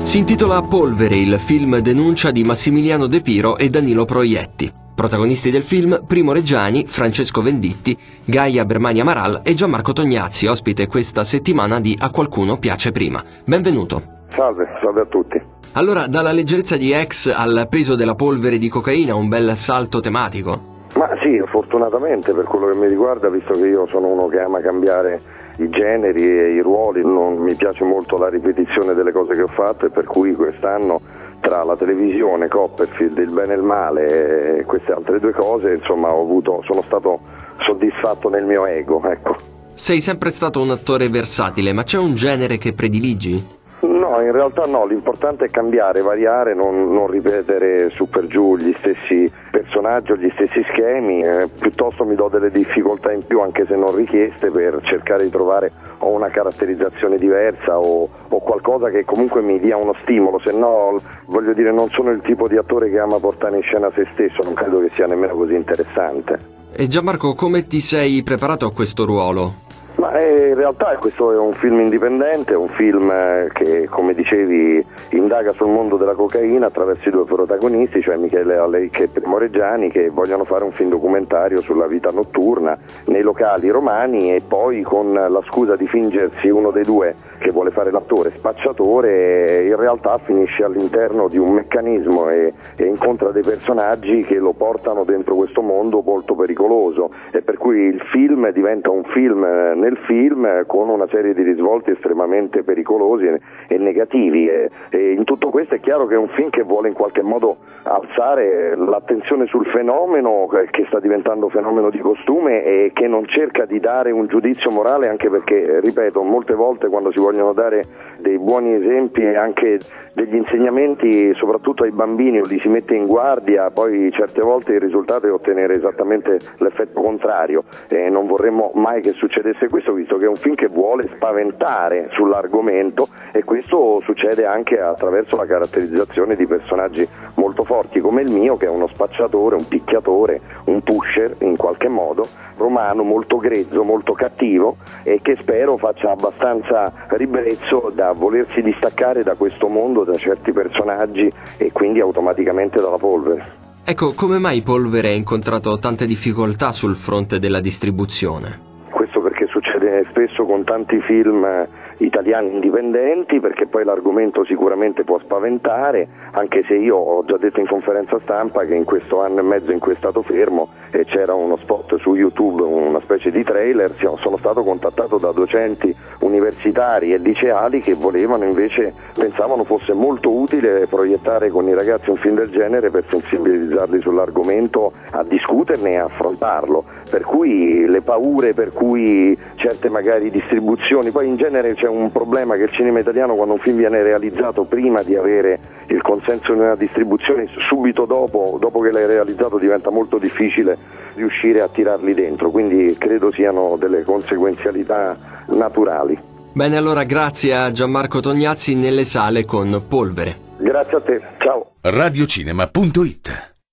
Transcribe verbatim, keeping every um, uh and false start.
Si intitola Polvere, il film denuncia di Massimiliano De Piro e Danilo Proietti. Protagonisti del film Primo Reggiani, Francesco Venditti, Gaia Bermani Amaral e Gianmarco Tognazzi, ospite questa settimana di A qualcuno piace prima. Benvenuto. Salve, salve a tutti. Allora, dalla leggerezza di Ex al peso della polvere di cocaina, un bel salto tematico. Ma sì, fortunatamente per quello che mi riguarda, visto che io sono uno che ama cambiare i generi e i ruoli, non mi piace molto la ripetizione delle cose che ho fatto, e per cui quest'anno tra la televisione, Copperfield, Il bene e il male e queste altre due cose, insomma, ho avuto, sono stato soddisfatto nel mio ego, ecco. Sei sempre stato un attore versatile, ma c'è un genere che prediligi? No, in realtà no, l'importante è cambiare, variare, non, non ripetere su per giù gli stessi personaggi o gli stessi schemi, eh, piuttosto mi do delle difficoltà in più, anche se non richieste, per cercare di trovare o una caratterizzazione diversa o, o qualcosa che comunque mi dia uno stimolo, se no, voglio dire, non sono il tipo di attore che ama portare in scena se stesso, non credo che sia nemmeno così interessante. E Gianmarco, come ti sei preparato a questo ruolo? Ma eh, in realtà questo è un film indipendente, un film eh, che, come dicevi, indaga sul mondo della cocaina attraverso i due protagonisti, cioè Michele Alleic e Primo Reggiani, che vogliono fare un film documentario sulla vita notturna nei locali romani, e poi, con la scusa di fingersi uno dei due che vuole fare l'attore spacciatore, in realtà finisce all'interno di un meccanismo e, e incontra dei personaggi che lo portano dentro questo mondo molto pericoloso, e per cui il film diventa un film nel film, con una serie di risvolti estremamente pericolosi e, e negativi, e, e in tutto questo è chiaro che è un film che vuole in qualche modo alzare l'attenzione sul fenomeno che sta diventando fenomeno di costume, e che non cerca di dare un giudizio morale, anche perché, ripeto, molte volte quando si vogliono dare dei buoni esempi e anche degli insegnamenti, soprattutto ai bambini, o li si mette in guardia, poi certe volte il risultato è ottenere esattamente l'effetto contrario, e non vorremmo mai che succedesse questo, visto che è un film che vuole spaventare sull'argomento, e questo succede anche attraverso la caratterizzazione di personaggi molto forti come il mio, che è uno spacciatore, un picchiatore, un pusher in qualche modo, romano, molto grezzo, molto cattivo, e che spero faccia abbastanza ribrezzo da volersi distaccare da questo mondo, da certi personaggi, e quindi automaticamente dalla polvere. Ecco, come mai Polvere ha incontrato tante difficoltà sul fronte della distribuzione? Questo perché succede spesso con tanti film italiani indipendenti, perché poi l'argomento sicuramente può spaventare, anche se io ho già detto in conferenza stampa che in questo anno e mezzo in cui è stato fermo e c'era uno spot su YouTube, una specie di trailer, sono stato contattato da docenti universitari e liceali che volevano, invece pensavano fosse molto utile proiettare con i ragazzi un film del genere per sensibilizzarli sull'argomento, a discuterne e a affrontarlo, per cui le paure per cui certe magari distribuzioni, poi in genere c'è un problema che il cinema italiano, quando un film viene realizzato prima di avere il consenso di una distribuzione, subito dopo, dopo che l'hai realizzato, diventa molto difficile riuscire a tirarli dentro, quindi credo siano delle conseguenzialità naturali. Bene, allora grazie a Gianmarco Tognazzi, nelle sale con Polvere. Grazie a te, ciao. radiocinema punto it